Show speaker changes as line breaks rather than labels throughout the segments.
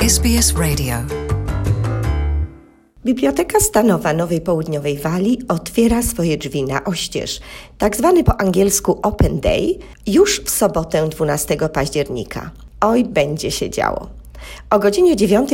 SBS Radio.
Biblioteka Stanowa Nowej Południowej Walii otwiera swoje drzwi na oścież, tak zwany po angielsku Open Day, już w sobotę 12 października. Oj, będzie się działo. O godzinie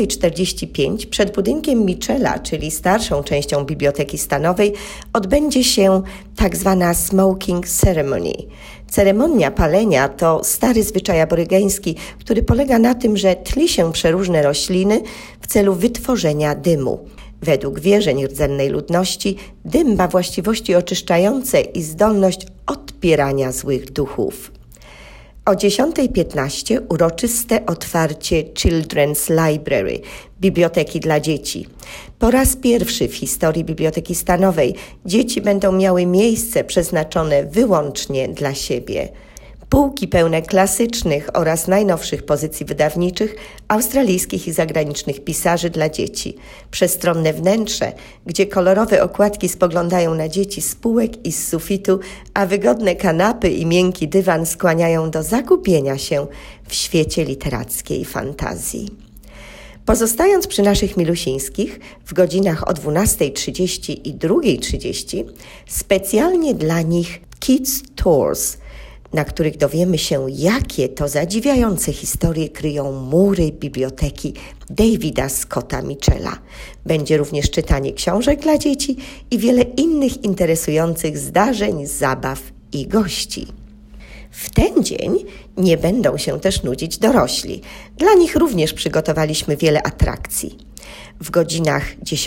9:45 przed budynkiem Mitchella, czyli starszą częścią Biblioteki Stanowej, odbędzie się tak zwana Smoking Ceremony. Ceremonia palenia to stary zwyczaj aborygeński, który polega na tym, że tli się przeróżne rośliny w celu wytworzenia dymu. Według wierzeń rdzennej ludności dym ma właściwości oczyszczające i zdolność odpierania złych duchów. O 10:15 uroczyste otwarcie Children's Library, biblioteki dla dzieci. Po raz pierwszy w historii Biblioteki Stanowej dzieci będą miały miejsce przeznaczone wyłącznie dla siebie. Półki pełne klasycznych oraz najnowszych pozycji wydawniczych australijskich i zagranicznych pisarzy dla dzieci. Przestronne wnętrze, gdzie kolorowe okładki spoglądają na dzieci z półek i z sufitu, a wygodne kanapy i miękki dywan skłaniają do zagubienia się w świecie literackiej fantazji. Pozostając przy naszych milusińskich, w godzinach o 12:30 i 2:30 specjalnie dla nich Kids Tours, na których dowiemy się, jakie to zadziwiające historie kryją mury biblioteki Davida Scotta Mitchella. Będzie również czytanie książek dla dzieci i wiele innych interesujących zdarzeń, zabaw i gości. W ten dzień nie będą się też nudzić dorośli. Dla nich również przygotowaliśmy wiele atrakcji. W godzinach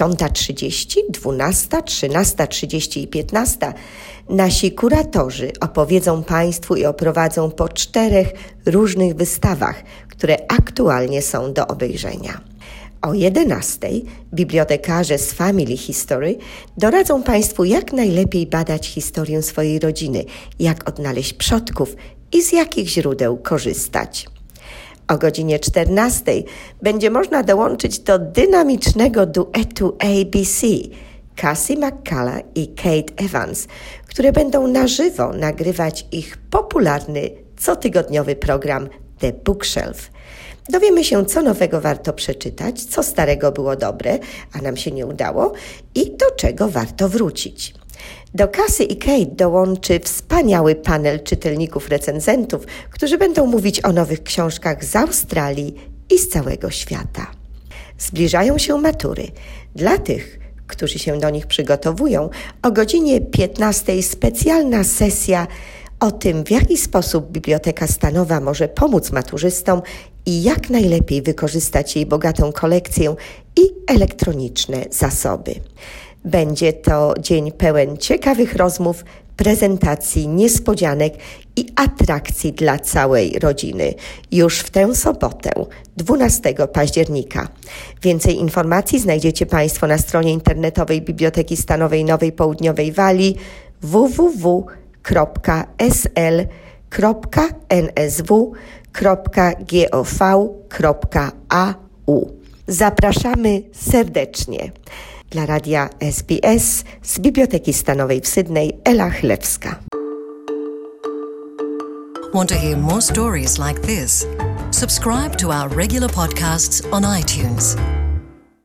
10:30, 12:00, 13:30 i 15:00 nasi kuratorzy opowiedzą Państwu i oprowadzą po 4 różnych wystawach, które aktualnie są do obejrzenia. O 11:00 bibliotekarze z Family History doradzą Państwu, jak najlepiej badać historię swojej rodziny, jak odnaleźć przodków i z jakich źródeł korzystać. O godzinie 14:00 będzie można dołączyć do dynamicznego duetu ABC Cassie McCullough i Kate Evans, które będą na żywo nagrywać ich popularny cotygodniowy program The Bookshelf. Dowiemy się, co nowego warto przeczytać, co starego było dobre, a nam się nie udało i do czego warto wrócić. Do Cassie i Kate dołączy wspaniały panel czytelników recenzentów, którzy będą mówić o nowych książkach z Australii i z całego świata. Zbliżają się matury. Dla tych, którzy się do nich przygotowują, o godzinie 15:00 specjalna sesja o tym, w jaki sposób Biblioteka Stanowa może pomóc maturzystom i jak najlepiej wykorzystać jej bogatą kolekcję i elektroniczne zasoby. Będzie to dzień pełen ciekawych rozmów, prezentacji, niespodzianek i atrakcji dla całej rodziny. Już w tę sobotę, 12 października. Więcej informacji znajdziecie Państwo na stronie internetowej Biblioteki Stanowej Nowej Południowej Walii www.sl.nsw.gov.au. Zapraszamy serdecznie. Dla radia SBS z Biblioteki Stanowej w Sydney, Ela Chlewska.
Want to hear more stories like this? Subscribe to our regular podcasts on iTunes.